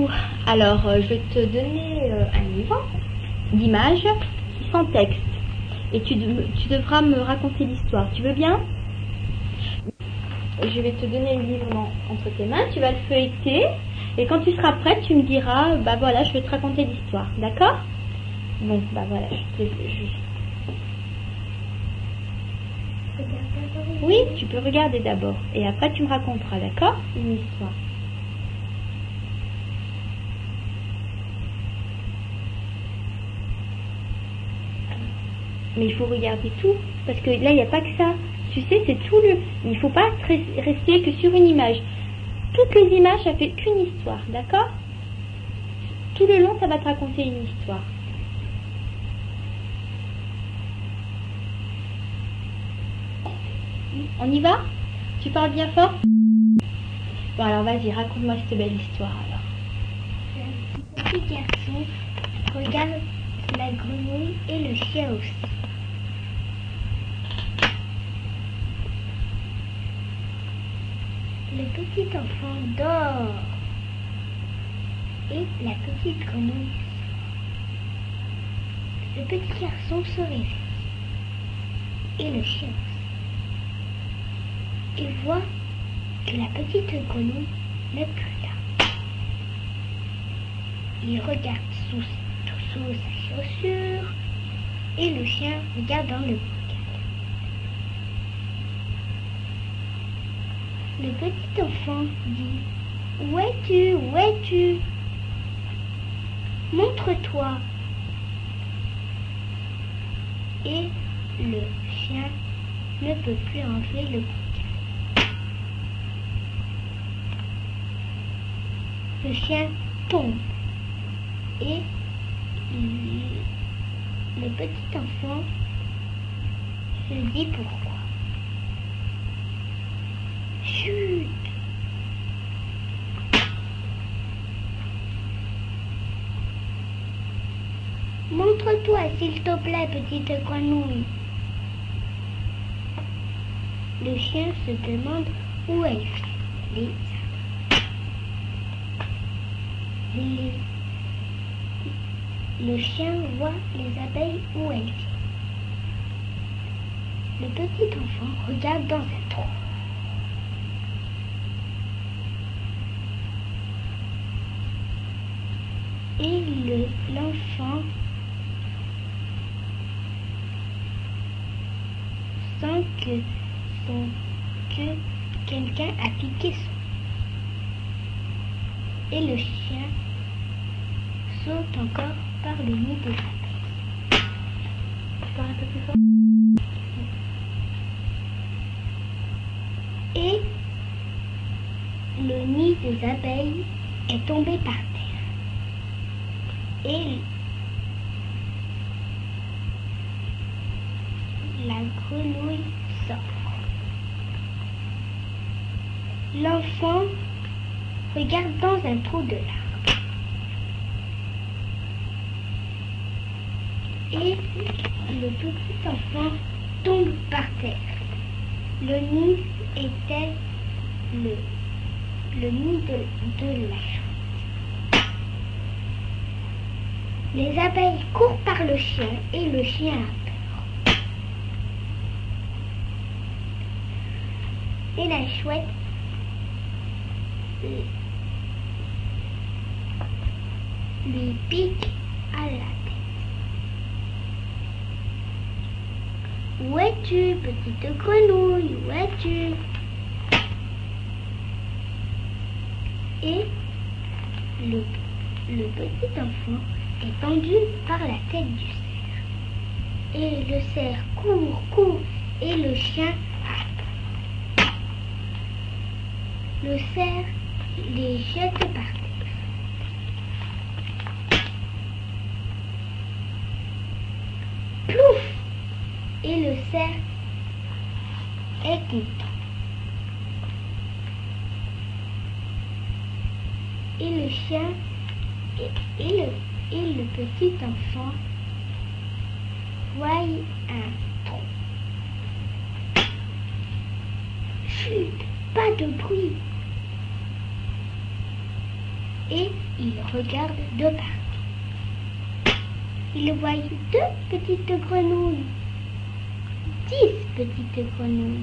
Alors, je vais te donner un livre d'images sans texte. Et tu devras me raconter l'histoire. Tu veux bien? Je vais te donner le livre entre tes mains. Tu vas le feuilleter. Et quand tu seras prête, tu me diras, bah voilà, je vais te raconter l'histoire. D'accord? Bon, bah voilà, Oui, tu peux regarder d'abord. Et après, tu me raconteras, d'accord? Une histoire. Mais il faut regarder tout, parce que là, il n'y a pas que ça. Tu sais, c'est tout le... Il ne faut pas rester que sur une image. Toutes les images, ça fait qu'une histoire, d'accord? Tout le long, ça va te raconter une histoire. On y va? Tu parles bien fort? Bon, alors vas-y, raconte-moi cette belle histoire, alors. Un petit garçon regarde la grenouille et le chien aussi. Le petit enfant dort et la petite grenouille. Le petit garçon se réveille et le chien aussi. Il voit que la petite grenouille n'est plus là. Il regarde sous sa chaussure et le chien regarde dans le bocal. Le petit enfant dit: Où es-tu? Où es-tu? Montre-toi. Et le chien ne peut plus enlever le bocal. Le chien tombe et le petit enfant se dit pourquoi. Chut! Montre-toi, s'il te plaît, petite grenouille. Le chien se demande où elle fait le chien voit les abeilles où elles vivent. Le petit enfant regarde dans un trou. Et l'enfant sent que quelqu'un a piqué son. Et le chien saute encore par le nid des abeilles. Tu parles un peu plus fort? Et le nid des abeilles est tombé par terre. Et la grenouille sort. L'enfant regarde dans un trou de l'arbre. Et le petit enfant tombe par terre. Le nid était le nid de la chouette. Les abeilles courent par le chien et le chien a peur. Et la chouette lui pique à la tête. Où es-tu, petite grenouille? Où es-tu? Et le petit enfant est pendu par la tête du cerf. Et le cerf court, et le chien a peur. Le cerf les jette par terre. Plouf! Et le cerf est content. Et le chien et le petit enfant voient un trou. Chut! Pas de bruit! et il regarde de partout. Il voit 2 petites grenouilles, 10 petites grenouilles.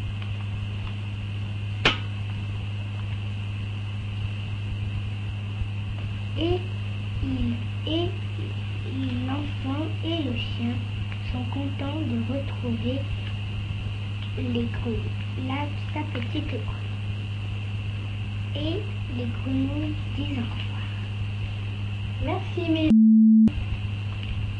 Et l'enfant et le chien sont contents de retrouver sa petite grenouille. Et les grenouilles disent au revoir. Merci, mes